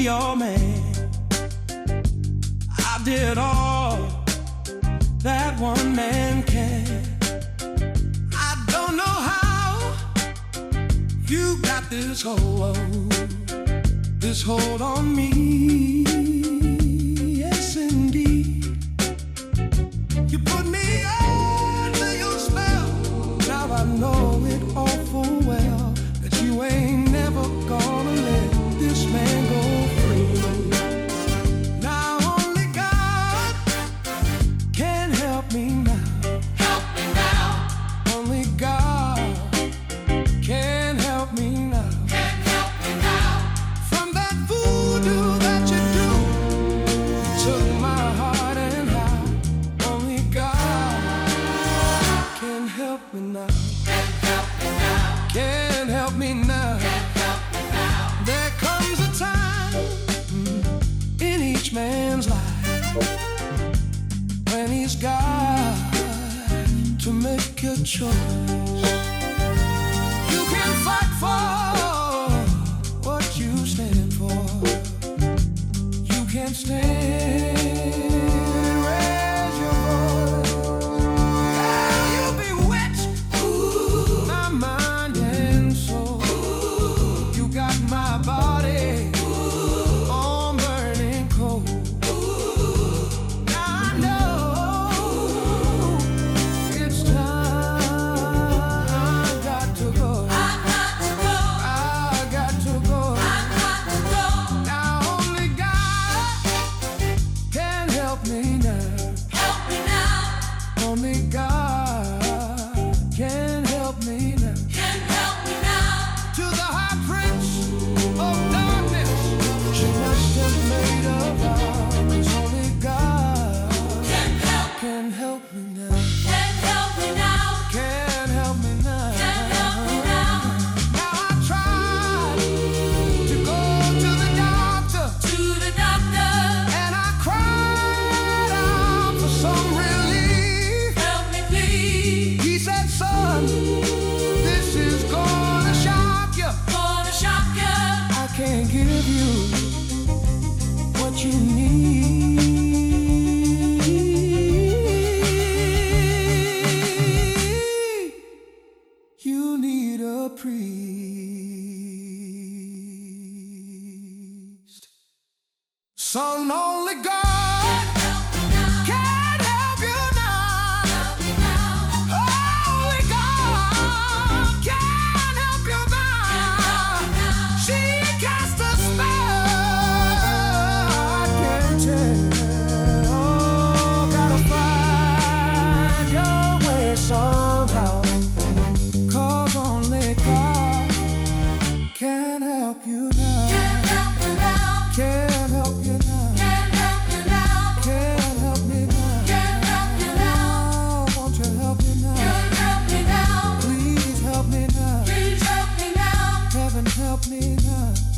your man. I did all that one man can. I don't know how you got this hold on me. Yes, indeed. You put me under your spell. Now I know it all full well that you ain't never gonna let this man go free. Now only God can help me now. Help me now. Only God can help me now. Can help me now. From that voodoo that you do, took my heart and high. Only God can help me now. Can help me now. Can help me now. Can help me now. There comes a time in each man's life when he's got to make a choice. You can fight for what you stand for. You can stand and raise your voice. Girl, you'll be wet, my mind and soul. You got my body on burning cold. Now I know it's time. I got to go. I got to go. I got to go. I got to go. Now only God can help me now. Help me now. Only God can help me now. Can help me now. To the high prince of darkness, she must have made a vow. 'Cause only God Can help. can help me now. Can help me now. Can help me now. Can help me now. Now I tried to go to the doctor, To the doctor. and I cried out for some relief. Help me please. He said, son, this is gonna shock you. Gonna shock ya. I can't give you what you need. You need a priest. Son, only God Help me now. can help you now. Help me now. Only God can help you now. She cast a spell. I can't tell. Oh, gotta find your way somehow. 'Cause only God can help you now. Can help me now. Can help you now. Can help me now. Can help me now. Can help me now. Oh, won't you help me now? Can help me now. Please help me now. Please help me now. Heaven help me now.